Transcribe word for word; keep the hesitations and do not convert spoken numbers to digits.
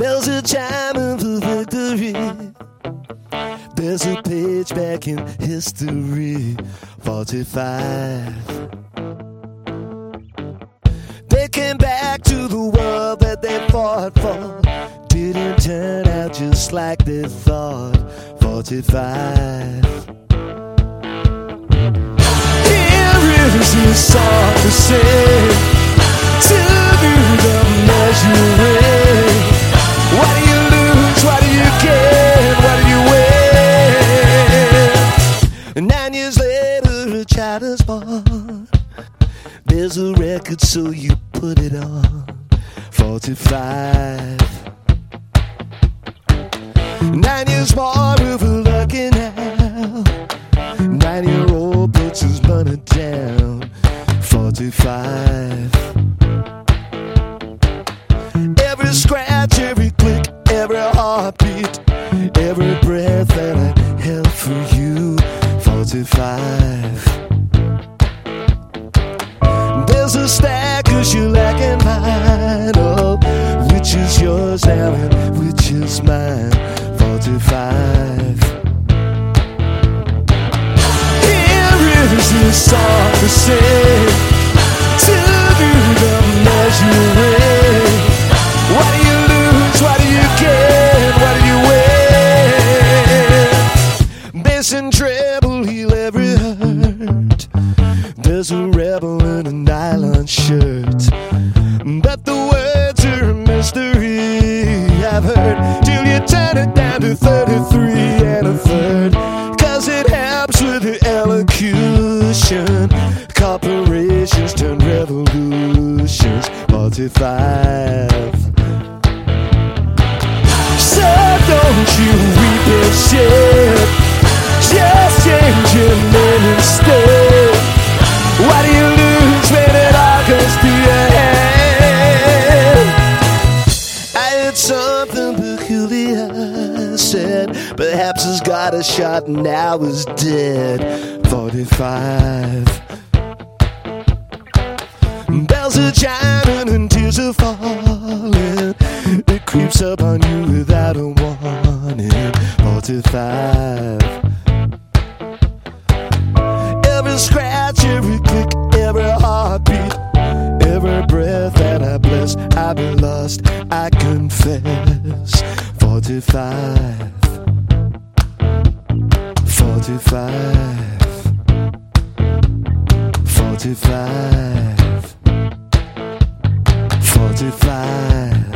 Bells are chiming for victory. There's a page back in history. Forty-five. They came back to the world that they fought for. Didn't turn out just like they thought. Forty-five. Here is his song to sing, to do the measuring. What do you lose? What do you gain? What do you win? Nine years later, a child is born. There's a record, so you put it on. Forty-five. Nine years more of looking out. Nine-year-old puts his money down. Forty-five. Every scratch, every click, every heartbeat, every breath that I held for you. Forty-five. There's a stack cause you're lacking mine. Oh, which is yours now and which is mine? Forty-five. Here is this song to sing, to do the measuring. What do you lose? What do you gain? What do you win? Bass and treble heal every hurt. There's a rebel in a nylon shirt, but the words are a mystery. I've heard till you turn it down to thirty-three and a third, cause it helps with the elocution. Corporations turn revolutions. Forty-five. So don't you weep and shed, just change your name instead. What do you lose when it all goes to your head? I heard something peculiar said, perhaps he's got a shot and now is dead. Forty-five. Bells are chiming and tears are falling. It creeps up on you without a warning. Forty-five. Every scratch, every click, every heartbeat, every breath that I bless, I've been lost, I confess. Forty-five. Forty-five. Forty-five. Forty-five.